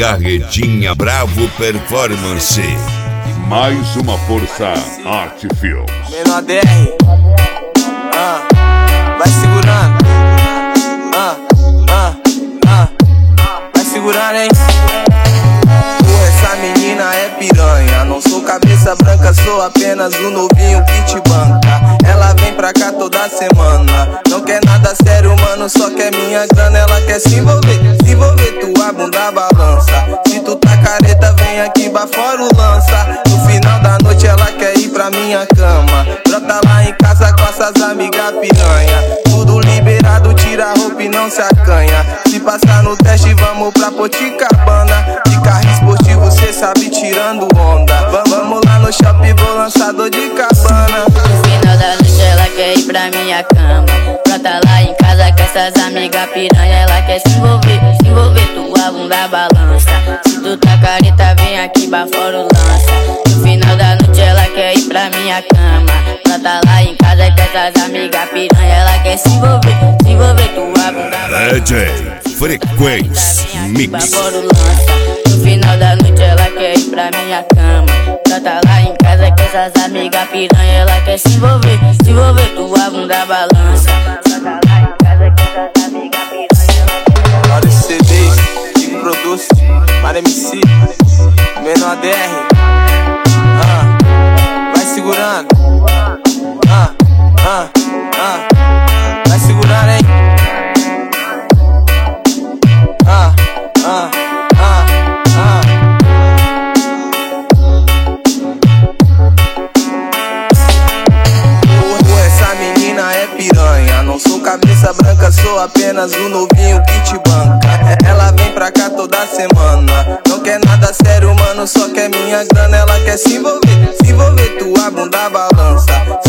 Carretinha Bravo Performance. Mais uma força Arte Films. Menor DR, vai segurando, vai segurando, hein? Essa menina é piranha. Não sou cabeça branca, sou apenas um novinho que te banca. Ela vem pra cá toda semana. Não quer nada sério, mano, só quer minha grana. Ela quer se envolver, tua bunda balança. Se tu tá careta, vem aqui bafora o lança. No final da noite ela quer ir pra minha cama. Brota lá em casa com essas amigas piranha. Tudo liberado, tira a roupa e não se acanha. Se passar no teste, vamos pra Poticabana. De carro esportivo, cê sabe, tirando onda. Vamos lá no shopping, vou lançar dor de cabana. No final da noite ela quer ir pra minha cama. Brota lá em casa com essas amigas piranha. Ela quer se envolver, tua bunda balança. Se tu tá careta, vem aqui bafora o lança. No final da noite ela quer ir pra minha cama. Brota lá em casa com essas amigas piranha. Ela quer se envolver, tua bunda balança. DJ Frequência Mix. No final da noite ela quer ir pra minha cama. Brota lá em casa com essas amigas piranha. Ela quer se envolver, tua bunda balança. Brota lá em casa com essas amigas piranha. Olha esse CD, Digo Produce, Mar MC, Menor DR, vai segurando, vai segurando, hein? Essa menina é piranha. Não sou cabeça branca, sou apenas um novinho que te banca. Ela vem pra cá toda semana. Não quer nada sério, mano, só quer minha grana. Ela quer se envolver, tua bunda balança.